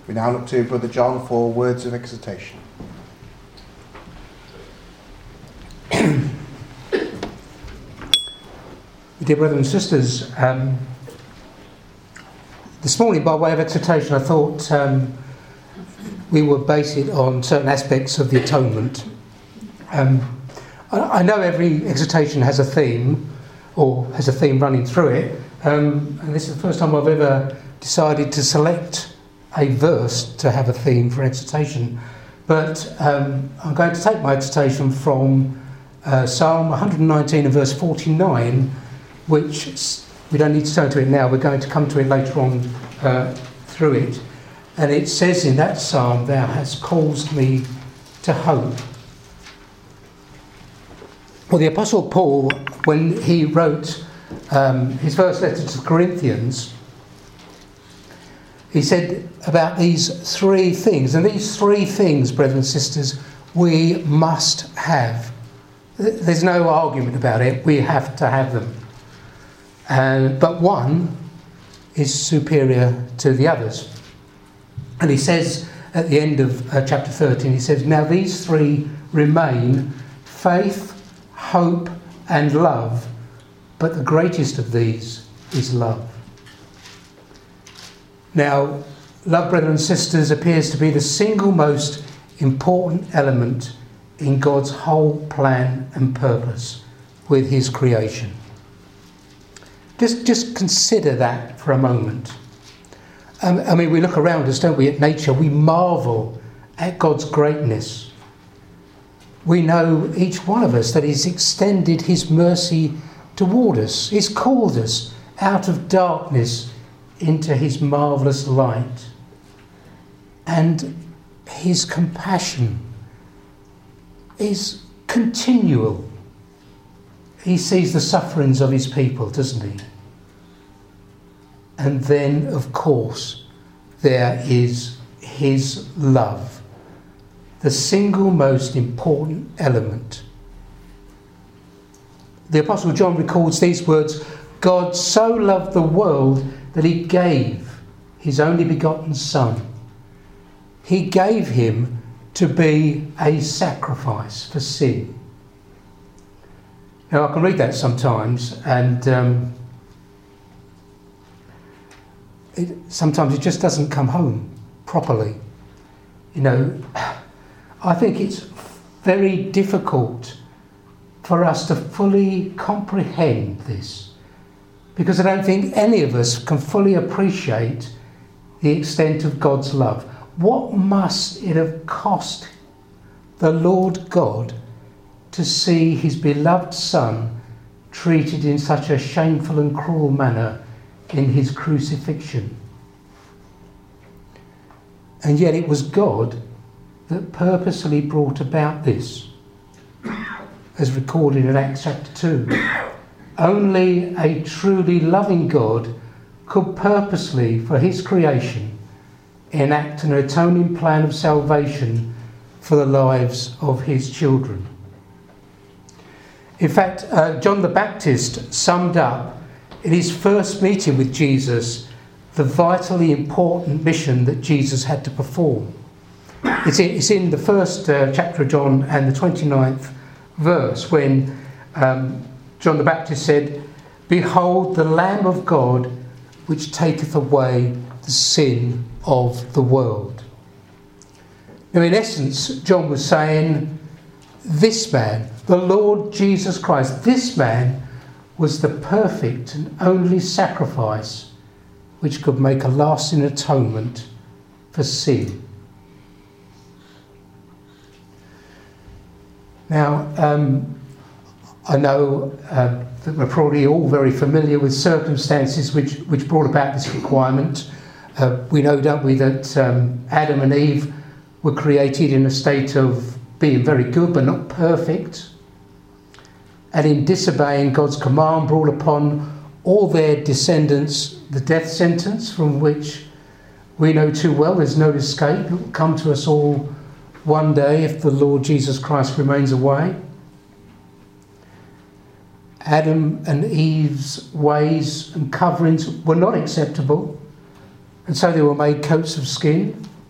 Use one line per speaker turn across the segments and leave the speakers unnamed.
We now look to Brother John for words of exhortation.
Dear brothers and sisters, this morning by way of exhortation I thought we would base it on certain aspects of the atonement. I know every exhortation has a theme, or has a theme running through it, and this is the first time I've ever decided to select a verse to have a theme for exhortation. But I'm going to take my exhortation from Psalm 119 and verse 49, which we don't need to turn to it now, we're going to come to it later on through it. And it says in that psalm, "Thou hast caused me to hope." Well, the Apostle Paul, when he wrote his first letter to the Corinthians, he said about these three things, and these three things, brothers and sisters, we must have. There's no argument about it, we have to have them. But one is superior to the others. And he says at the end of chapter 13, he says, "Now these three remain, faith, hope and love, but the greatest of these is love." Now, love, brothers and sisters, appears to be the single most important element in God's whole plan and purpose with his creation. Just consider that for a moment. I mean, we look around us, don't we, at nature, we marvel at God's greatness. We know, each one of us, that he's extended his mercy toward us. He's called us out of darkness into his marvellous light. And his compassion is continual. He sees the sufferings of his people, doesn't he? And then, of course, there is his love, the single most important element. The Apostle John records these words, "God so loved the world that he gave his only begotten Son." He gave him to be a sacrifice for sin. Now, I can read that sometimes, and sometimes it just doesn't come home properly. You know, I think it's very difficult for us to fully comprehend this, because I don't think any of us can fully appreciate the extent of God's love. What must it have cost the Lord God to see his beloved Son treated in such a shameful and cruel manner in his crucifixion? And yet it was God that purposely brought about this, as recorded in Acts chapter 2. Only a truly loving God could purposely, for his creation, enact an atoning plan of salvation for the lives of his children. In fact, John the Baptist summed up in his first meeting with Jesus the vitally important mission that Jesus had to perform. It's in the first chapter of John and the 29th verse, when John the Baptist said, "Behold the Lamb of God, which taketh away the sin of the world." Now, in essence, John was saying, this man, the Lord Jesus Christ, this man was the perfect and only sacrifice which could make a lasting atonement for sin. Now, I know that we're probably all very familiar with circumstances which brought about this requirement. We know, don't we, that Adam and Eve were created in a state of being very good but not perfect, and in disobeying God's command brought upon all their descendants the death sentence, from which we know too well there's no escape. It will come to us all one day if the Lord Jesus Christ remains away. Adam and Eve's ways and coverings were not acceptable, and so they were made coats of skin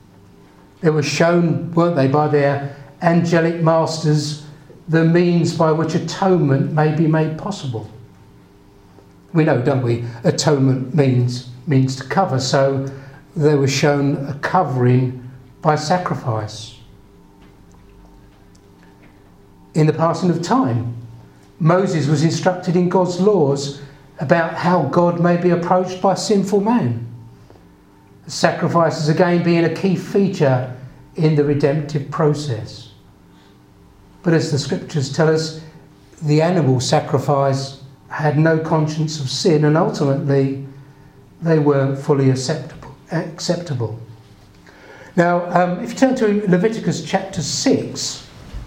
They were shown, weren't they, by their angelic masters, the means by which atonement may be made possible. We know, don't we, atonement means to cover, so they were shown a covering by sacrifice. In the passing of time, Moses was instructed in God's laws about how God may be approached by sinful man. Sacrifices again being a key feature in the redemptive process. But as the scriptures tell us, the animal sacrifice had no conscience of sin, and ultimately they weren't fully acceptable. Now, if you turn to Leviticus chapter 6,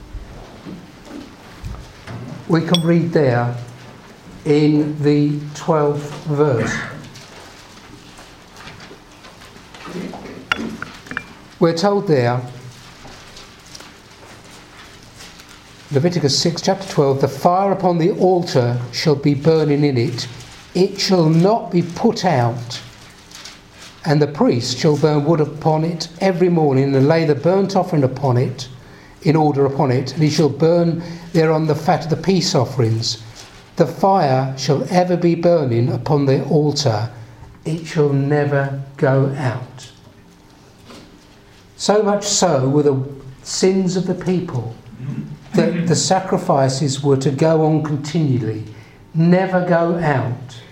we can read there in the 12th verse. We're told there, Leviticus 6, chapter 12, the fire upon the altar shall be burning in it. It shall not be put out. And the priest shall burn wood upon it every morning and lay the burnt offering upon it, in order upon it. And he shall burn thereon the fat of the peace offerings. The fire shall ever be burning upon the altar. It shall never go out. So much so were the sins of the people that the sacrifices were to go on continually, never go out.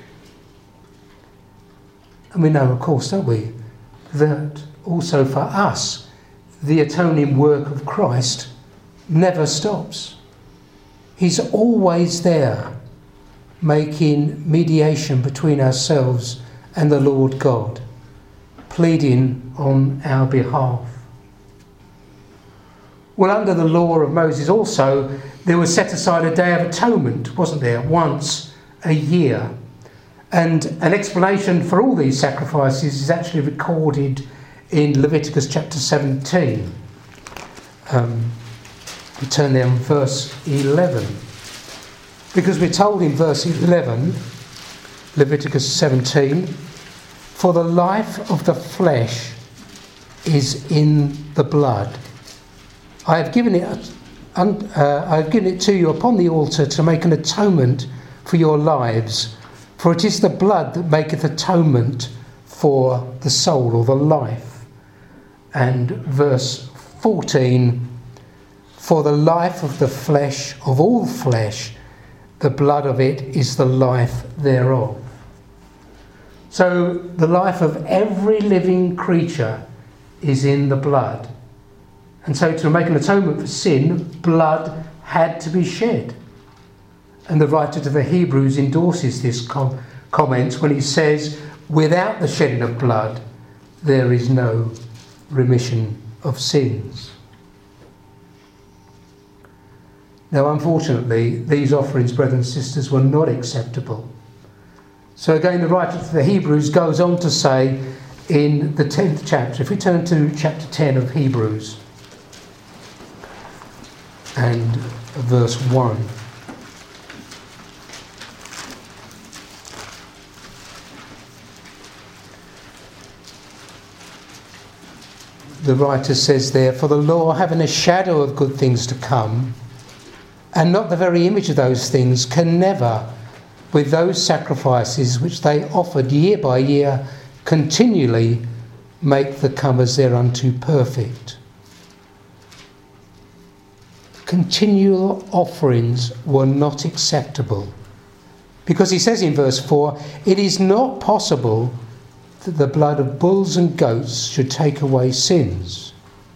And we know, of course, don't we, that also for us, the atoning work of Christ never stops. He's always there, making mediation between ourselves and the Lord God, pleading on our behalf. Well, under the law of Moses also, there was set aside a day of atonement, wasn't there, once a year. And an explanation for all these sacrifices is actually recorded in Leviticus chapter 17. We turn there in verse 11. Because we're told in verse 11, Leviticus 17, for the life of the flesh is in the blood. I have given it to you upon the altar to make an atonement for your lives. For it is the blood that maketh atonement for the soul, or the life. And verse 14, for the life of the flesh, of all flesh, the blood of it is the life thereof. So the life of every living creature is in the blood. And so to make an atonement for sin, blood had to be shed. And the writer to the Hebrews endorses this comment when he says, without the shedding of blood, there is no remission of sins. Now, unfortunately, these offerings, brothers and sisters, were not acceptable. So again, the writer to the Hebrews goes on to say in the 10th chapter, if we turn to chapter 10 of Hebrews, and verse 1. The writer says there, for the law having a shadow of good things to come, and not the very image of those things, can never, with those sacrifices which they offered year by year, continually make the comers thereunto perfect. Continual offerings were not acceptable, because he says in verse 4, it is not possible that the blood of bulls and goats should take away sins.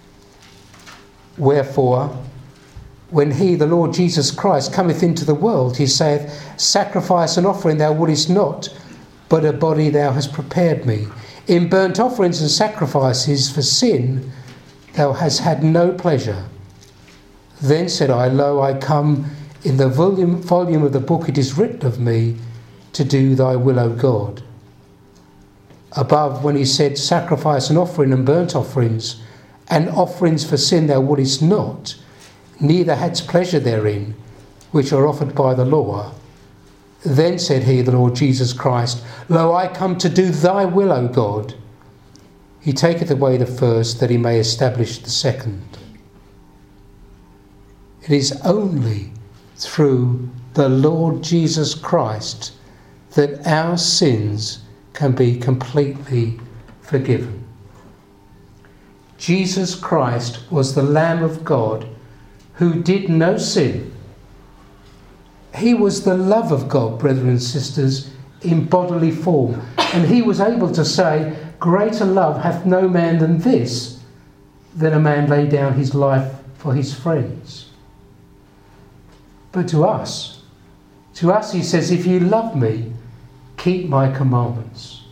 Wherefore, when he, the Lord Jesus Christ, cometh into the world, he saith, sacrifice and offering thou wouldest not, but a body thou hast prepared me. In burnt offerings and sacrifices for sin thou hast had no pleasure. Then said I, lo, I come, in the volume of the book it is written of me, to do thy will, O God. Above, when he said, sacrifice and offering and burnt offerings, and offerings for sin thou wouldest not, neither hadst pleasure therein, which are offered by the law. Then said he, the Lord Jesus Christ, lo, I come to do thy will, O God. he taketh away the first, that he may establish the second. It is only through the Lord Jesus Christ that our sins can be completely forgiven. Jesus Christ was the Lamb of God who did no sin. He was the love of God, brethren and sisters, in bodily form. And he was able to say, greater love hath no man than this, than a man lay down his life for his friends. But to us he says, if you love me, keep my commandments.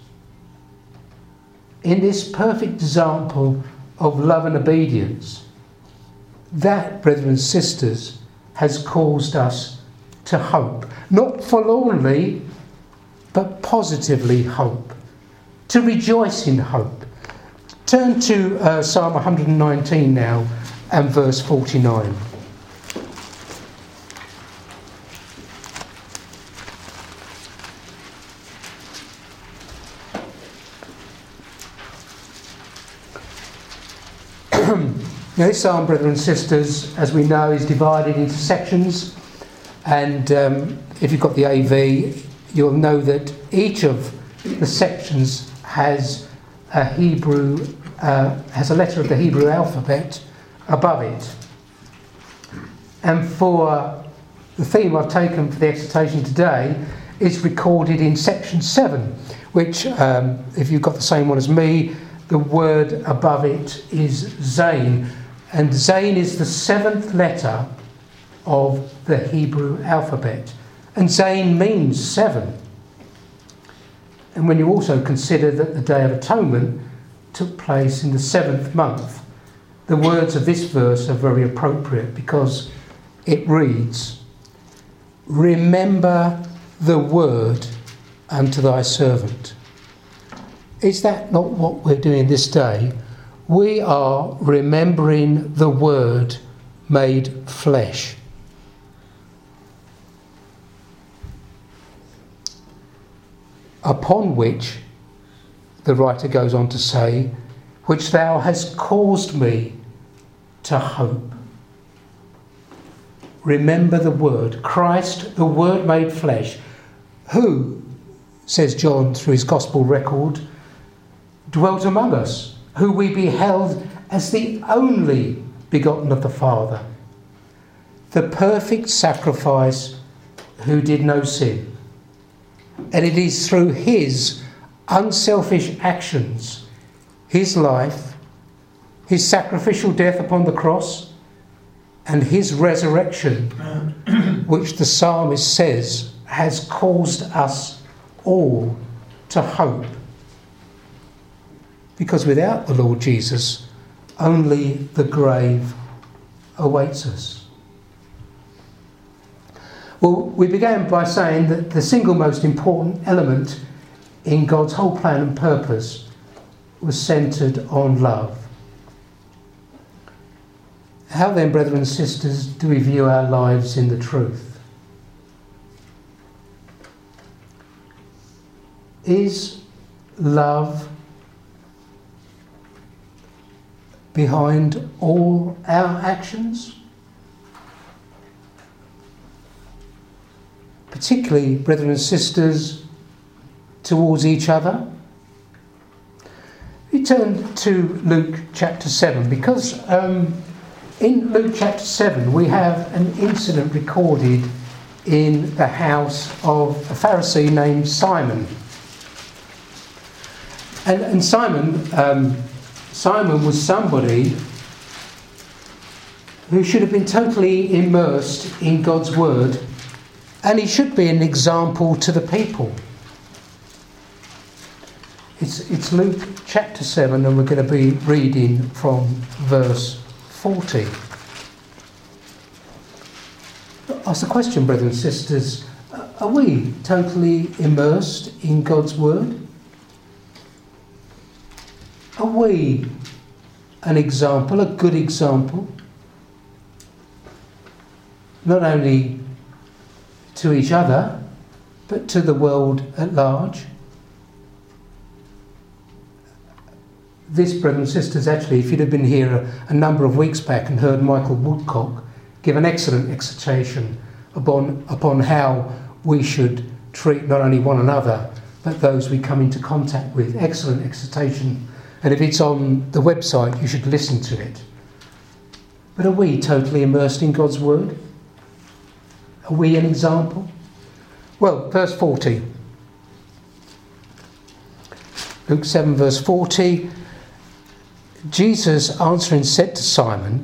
In this perfect example of love and obedience, that, brethren and sisters, has caused us to hope. Not forlornly, but positively hope. To rejoice in hope. Turn to Psalm 119 now and verse 49. Now, this psalm, brethren and sisters, as we know, is divided into sections, and if you've got the AV, you'll know that each of the sections has a letter of the Hebrew alphabet above it. And for the theme I've taken for the exhortation today is recorded in section 7, which, if you've got the same one as me, the word above it is Zayin. And Zayin is the 7th letter of the Hebrew alphabet. And Zayin means 7. And when you also consider that the Day of Atonement took place in the 7th month, the words of this verse are very appropriate, because it reads, remember the word unto thy servant. Is that not what we're doing this day? We are remembering the word made flesh. Upon which, the writer goes on to say, which thou hast caused me to hope. Remember the word, Christ, the word made flesh, who, says John through his gospel record, dwelt among us, who we beheld as the only begotten of the Father, the perfect sacrifice, who did no sin. And it is through his unselfish actions, his life, his sacrificial death upon the cross, and his resurrection, which the psalmist says has caused us all to hope. Because without the Lord Jesus, only the grave awaits us. Well, we began by saying that the single most important element in God's whole plan and purpose was centred on love. How then, brethren and sisters, do we view our lives in the truth? Is love behind all our actions? Particularly, brethren and sisters, towards each other? We turn to Luke chapter 7, because in Luke chapter 7 we have an incident recorded in the house of a Pharisee named Simon. And Simon was somebody who should have been totally immersed in God's word, and he should be an example to the people. It's Luke chapter 7, and we're going to be reading from verse 40. Ask the question, brothers and sisters, are we totally immersed in God's word? Are we an example, a good example, not only to each other, but to the world at large? This, brothers and sisters, actually, if you'd have been here a number of weeks back and heard Michael Woodcock give an excellent exhortation upon how we should treat not only one another, but those we come into contact with. Excellent exhortation. And if it's on the website, you should listen to it. But are we totally immersed in God's word? Are we an example? Well, verse 40. Luke 7, verse 40. Jesus answering said to Simon,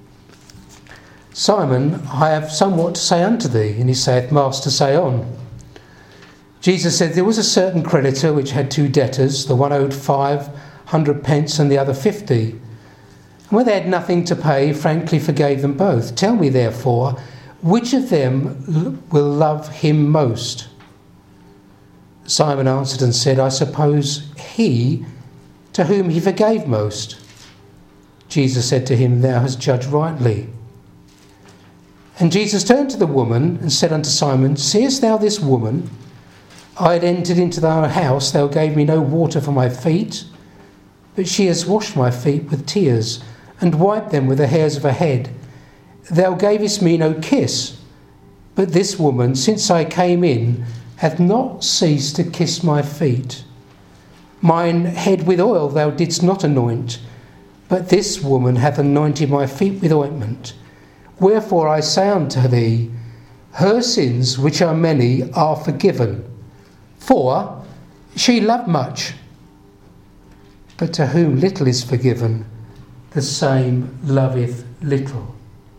Simon, I have somewhat to say unto thee. And he saith, Master, say on. Jesus said, there was a certain creditor which had two debtors. The one owed 500 pence and the other 50. And when they had nothing to pay, frankly forgave them both. Tell me, therefore, which of them will love him most? Simon answered and said, I suppose he to whom he forgave most. Jesus said to him, Thou hast judged rightly. And Jesus turned to the woman and said unto Simon, Seest thou this woman? I had entered into thy house, thou gave me no water for my feet, but she has washed my feet with tears, and wiped them with the hairs of her head. Thou gavest me no kiss, but this woman, since I came in, hath not ceased to kiss my feet. Mine head with oil thou didst not anoint, but this woman hath anointed my feet with ointment. Wherefore I say unto thee, her sins, which are many, are forgiven. For she loved much. But to whom little is forgiven, the same loveth little.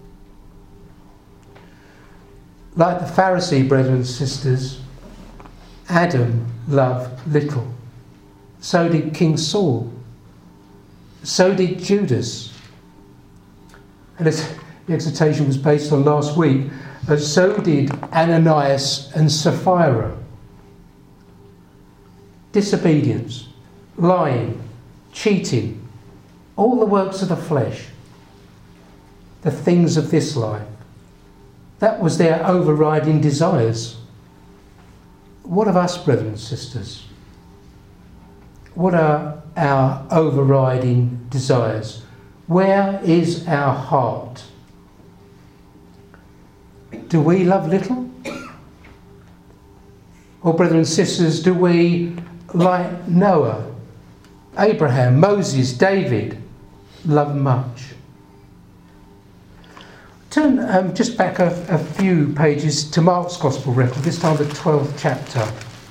Like the Pharisee, brethren and sisters, Adam loved little. So did King Saul. So did Judas. And as the exhortation was based on last week, so did Ananias and Sapphira. Disobedience, lying, cheating, all the works of the flesh, the things of this life. That was their overriding desires. What of us, brethren and sisters? What are our overriding desires? Where is our heart? Do we love little? Or, brethren and sisters, do we, like Noah, Abraham, Moses, David, love much? Turn just back a few pages to Mark's Gospel record, this time the 12th chapter.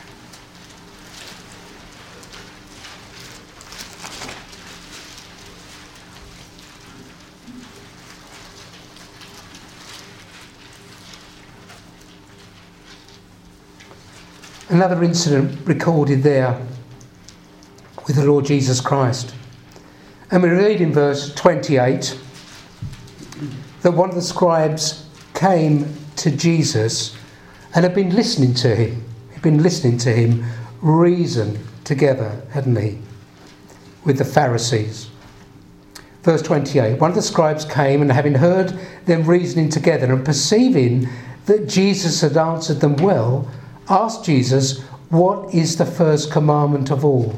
Another incident recorded there with the Lord Jesus Christ. And we read in verse 28 that one of the scribes came to Jesus and had been listening to him. He'd been listening to him reason together, hadn't he, with the Pharisees. Verse 28, one of the scribes came, and having heard them reasoning together and perceiving that Jesus had answered them well, asked Jesus, what is the first commandment of all?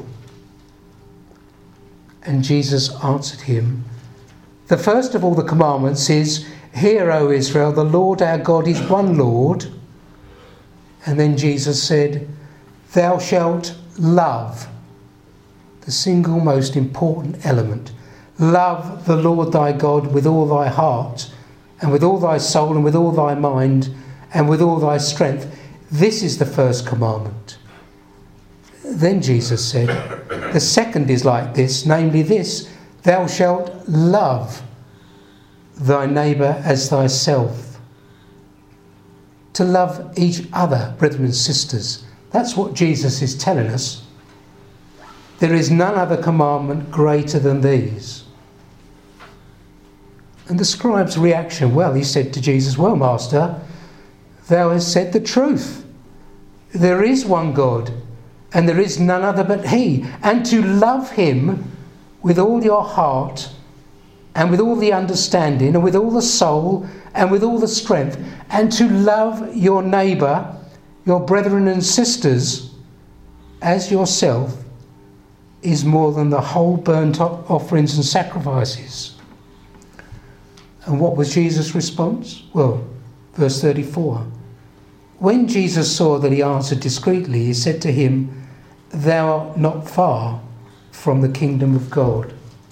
And Jesus answered him, the first of all the commandments is, Hear, O Israel, the Lord our God is one Lord. And then Jesus said, Thou shalt love, the single most important element. Love the Lord thy God with all thy heart, and with all thy soul, and with all thy mind, and with all thy strength. This is the first commandment. Then Jesus said, the second is like this, namely this, Thou shalt love thy neighbour as thyself. To love each other, brethren and sisters. That's what Jesus is telling us. There is none other commandment greater than these. And the scribe's reaction, well, he said to Jesus, well, Master, Thou hast said the truth. There is one God, and there is none other but He. And to love Him with all your heart, and with all the understanding, and with all the soul, and with all the strength, and to love your neighbour, your brethren and sisters, as yourself, is more than the whole burnt offerings and sacrifices. And what was Jesus' response? Well, verse 34. When Jesus saw that he answered discreetly, he said to him, "Thou art not far from the kingdom of God."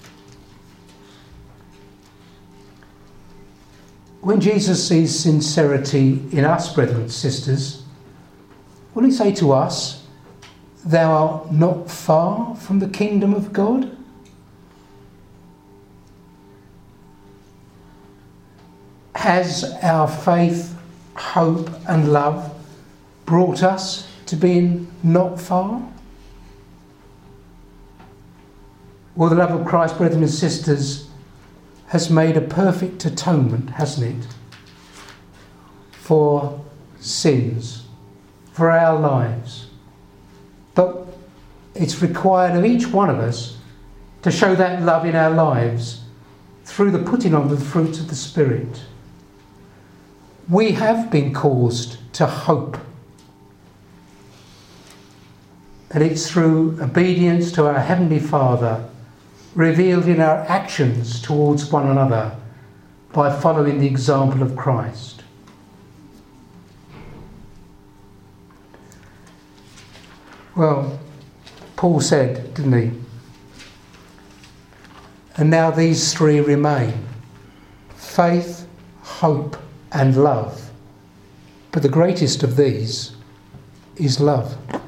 When Jesus sees sincerity in us, brethren and sisters, will he say to us, "Thou art not far from the kingdom of God"? Has our faith, hope and love brought us to being not far? Well, the love of Christ, brethren and sisters, has made a perfect atonement, hasn't it? For sins, for our lives. But it's required of each one of us to show that love in our lives through the putting on of the fruits of the Spirit. We have been caused to hope. And it's through obedience to our Heavenly Father, revealed in our actions towards one another by following the example of Christ. Well, Paul said, didn't he? And now these three remain: faith, hope and love. But the greatest of these is love.